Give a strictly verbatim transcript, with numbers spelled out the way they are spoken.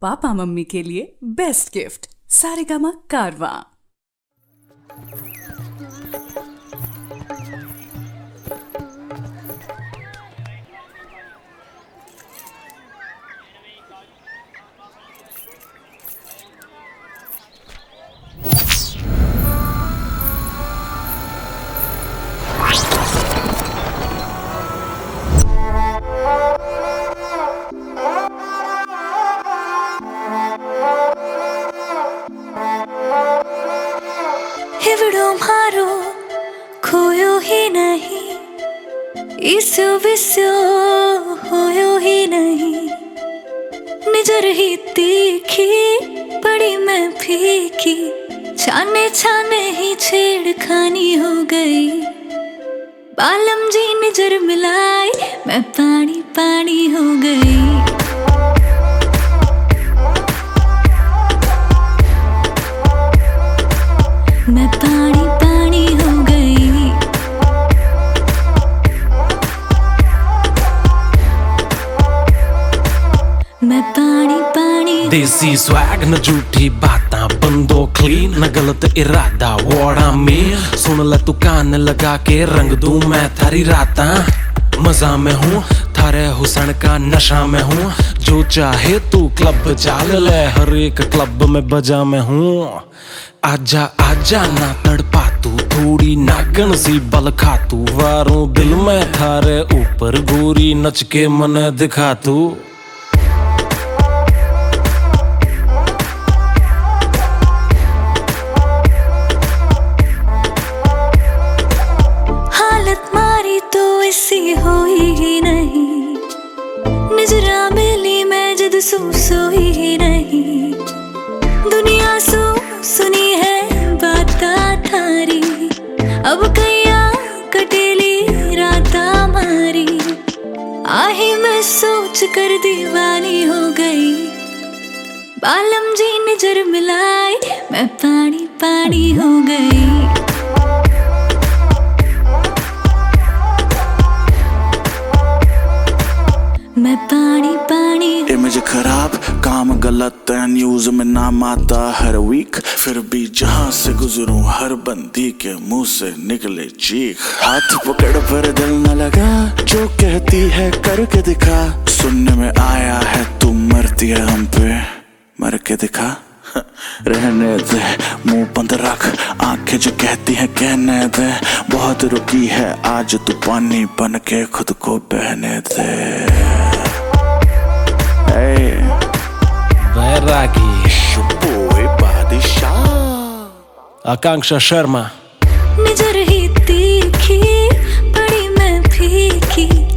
Papa mummy के लिए best gift Saregama कारवां। हिवड़ो मारो खोयो ही नहीं, इसो विसो होयो ही नहीं, नजर ही तीखी पड़ी मैं फीकी, छाने छाने ही छेड़खानी हो गई। बालम जी नजर मिलाई मैं पानी पानी हो गई। मैं पानी पानी हो गई। मैं पानी पानी। देसी स्वैग न झूठी बातां, बंदो क्लीन न गलत इरादा। वोड़ा में सुन ले तू कान लगा के, रंग दूं मैं थारी रातां। मजा में हूँ थारे हुसन का नशा में हूँ, जो चाहे तू क्लब चाल ले, हर एक क्लब में बजा में हूँ। आजा आजा ना तड़पा तू, थोड़ी नागन सी बल खा तू, वारों दिल में थारे ऊपर गोरी, नच के मन दिखा तू। हालत मारी तो ऐसी हुई ही नहीं, नजरा मिली मैं जद सो सोई ही नहीं। दुनिया सो सुनी है बाता थारी, अब कैया कटेली राता मारी। आही मैं सोच कर दीवानी हो गई। बालम जी नजर मिलाई मैं पानी पानी हो गई। मैं पानी पानी। इमेज खराब काम गलत है, न्यूज में नाम आता हर वीक, फिर भी जहां से गुजरूं हर बंदी के मुंह से निकले चीख। हाथ पकड़ पर दिल न लगा, जो कहती है करके दिखा। सुनने में आया है तू मरती है हम पे, मर के दिखा। रहने दे मुंह बंद रख, आंखें जो कहती हैं कहने दे। बहुत रुकी है आज तू पानी बन के खुद को बहने दे। वैरागी शुभोए बादशाह, आकांक्षा शर्मा। नजर ही तीखी पड़ी मैं फीकी,